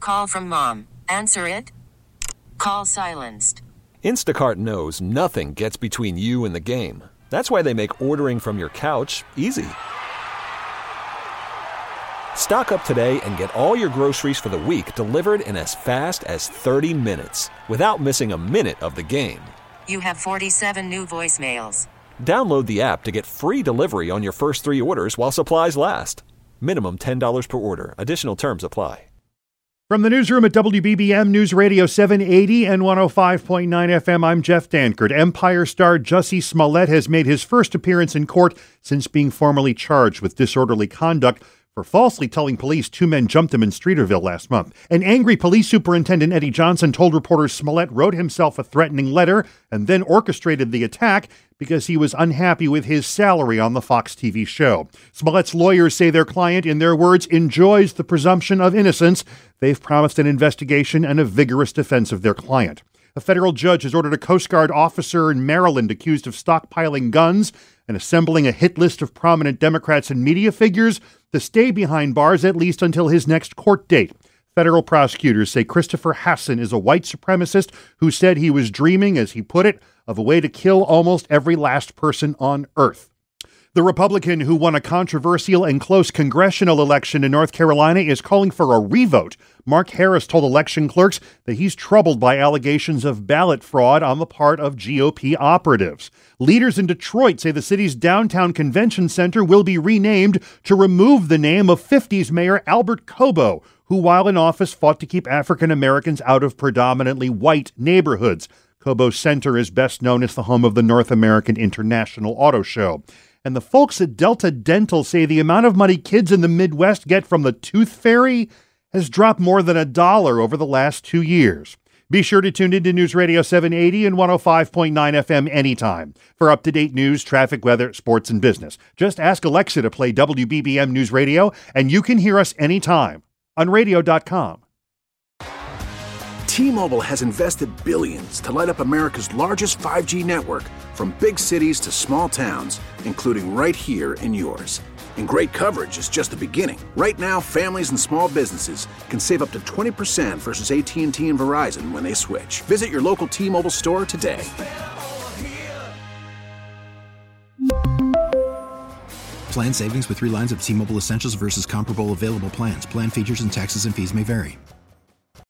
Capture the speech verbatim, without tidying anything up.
call from mom. Answer it. Call silenced. Instacart knows nothing gets between you and the game. That's why they make ordering from your couch easy. Stock up today and get all your groceries for the week delivered in as fast as thirty minutes without missing a minute of the game. You have forty-seven new voicemails. Download the app to get free delivery on your first three orders while supplies last. Minimum ten dollars per order. Additional terms apply. From the newsroom at W B B M News Radio seven eighty and one oh five point nine F M, I'm Jeff Dankert. Empire star Jussie Smollett has made his first appearance in court since being formally charged with disorderly conduct for falsely telling police two men jumped him in Streeterville last month. An angry police superintendent, Eddie Johnson, told reporters Smollett wrote himself a threatening letter and then orchestrated the attack because he was unhappy with his salary on the Fox T V show. Smollett's lawyers say their client, in their words, enjoys the presumption of innocence. They've promised an investigation and a vigorous defense of their client. A federal judge has ordered a Coast Guard officer in Maryland accused of stockpiling guns and assembling a hit list of prominent Democrats and media figures to stay behind bars at least until his next court date. Federal prosecutors say Christopher Hassan is a white supremacist who said he was dreaming, as he put it, of a way to kill almost every last person on Earth. The Republican who won a controversial and close congressional election in North Carolina is calling for a revote. Mark Harris told election clerks that he's troubled by allegations of ballot fraud on the part of G O P operatives. Leaders in Detroit say the city's downtown convention center will be renamed to remove the name of fifties Mayor Albert Cobo, who while in office fought to keep African Americans out of predominantly white neighborhoods. Cobo Center is best known as the home of the North American International Auto Show. And the folks at Delta Dental say the amount of money kids in the Midwest get from the Tooth Fairy has dropped more than a dollar over the last two years. Be sure to tune into News Radio seven eighty and one oh five point nine F M anytime for up-to-date news, traffic, weather, sports, and business. Just ask Alexa to play W B B M News Radio, and you can hear us anytime on radio dot com. T-Mobile has invested billions to light up America's largest five G network, from big cities to small towns, including right here in yours. And great coverage is just the beginning. Right now, families and small businesses can save up to twenty percent versus A T and T and Verizon when they switch. Visit your local T-Mobile store today. Plan savings with three lines of T-Mobile Essentials versus comparable available plans. Plan features and taxes and fees may vary.